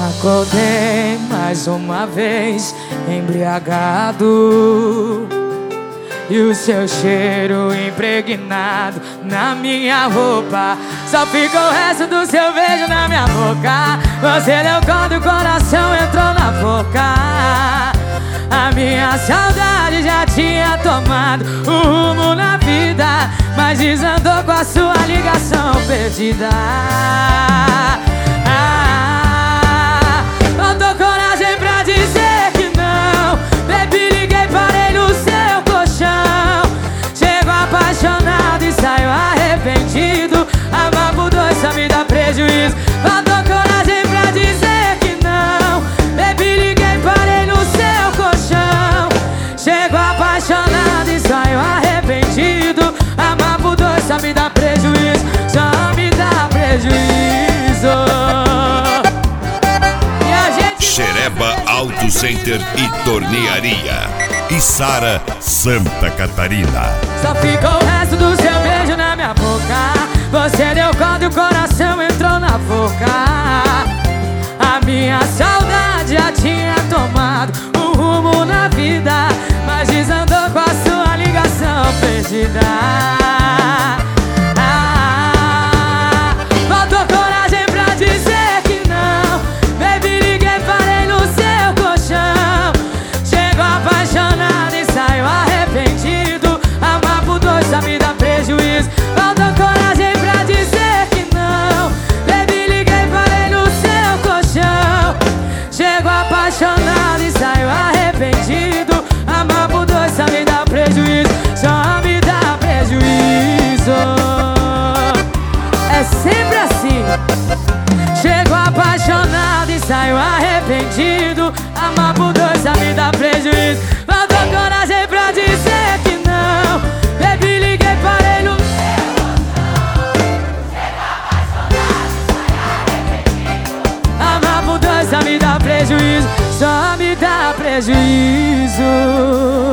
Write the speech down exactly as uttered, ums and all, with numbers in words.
Acordei mais uma vez embriagado, e o seu cheiro impregnado na minha roupa. Só ficou o resto do seu beijo na minha boca. Você deu conta e o coração entrou na boca. A minha saudade já tinha tomado o rumo na vida, mas desandou com a sua ligação perdida. Ah, faltou coragem pra dizer que não. Baby, liguei, parei no seu colchão. Chego apaixonado e saio arrependido. Amar por dois só me dá prejuízo. Faltou coragem pra dizer que não. Baby, liguei, parei no seu colchão. Chego apaixonado e saio arrependido. Amar por dois só me dá prejuízo. Só me dá prejuízo. E a gente... Xereba Auto Center e Tornearia, Içara, Santa Catarina. Só ficou o resto do seu beijo na minha boca. Você deu conta e o coração entrou na boca. A minha saudade já tinha tomado um rumo na vida, mas desandou com a sua ligação perdida. Ah, faltou coragem pra dizer que não. Baby, liguei, parei no seu colchão. Chego apaixonado e saio arrependido. Amar por dois só me dá prejuízo. Faltou coragem pra dizer que não. Baby, liguei, parei no seu colchão. Chego apaixonado e saio arrependido. Amar por dois só me dá prejuízo. Só me dá prejuízo. É sempre assim. Chego apaixonado e saio arrependido. Amar por dois só me dá prejuízo. Faltou coragem pra dizer que não. Baby, liguei, parei no... Amar por dois só me dá prejuízo. Só me dá prejuízo.